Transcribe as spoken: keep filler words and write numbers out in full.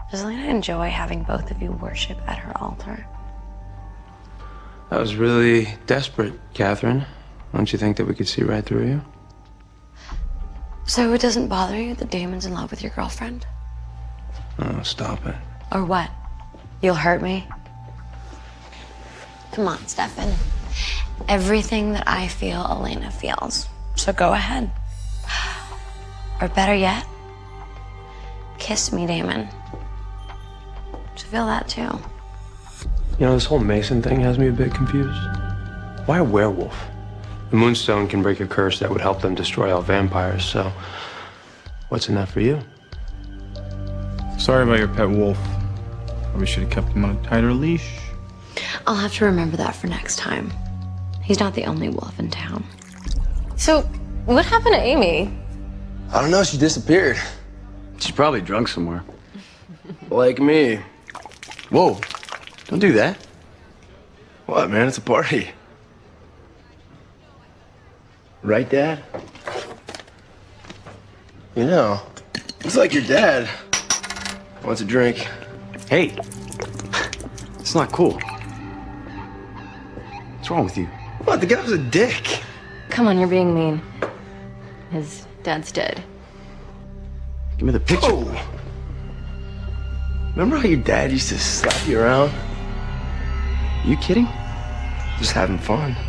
Does Elena enjoy having both of you worship at her altar? That was really desperate, Catherine. Don't you think that we could see right through you? So it doesn't bother you that Damon's in love with your girlfriend? Oh, stop it. Or what? You'll hurt me? Come on, Stefan. Everything that I feel, Elena feels. So go ahead. Or better yet, kiss me, Damon. To feel that too. You know, this whole Mason thing has me a bit confused. Why a werewolf? The Moonstone can break a curse that would help them destroy all vampires, so what's in that for you? Sorry about your pet wolf. Probably should have kept him on a tighter leash. I'll have to remember that for next time. He's not the only wolf in town. So, what happened to Amy? I don't know, she disappeared. She's probably drunk somewhere. Like me. Whoa, don't do that. What, man? It's a party. Right, Dad? You know, it's like your dad wants a drink. Hey, it's not cool. What's wrong with you? What? The guy was a dick. Come on, you're being mean. His dad's dead. Give me the picture. Oh. Remember how your dad used to slap you around? You kidding? Just having fun.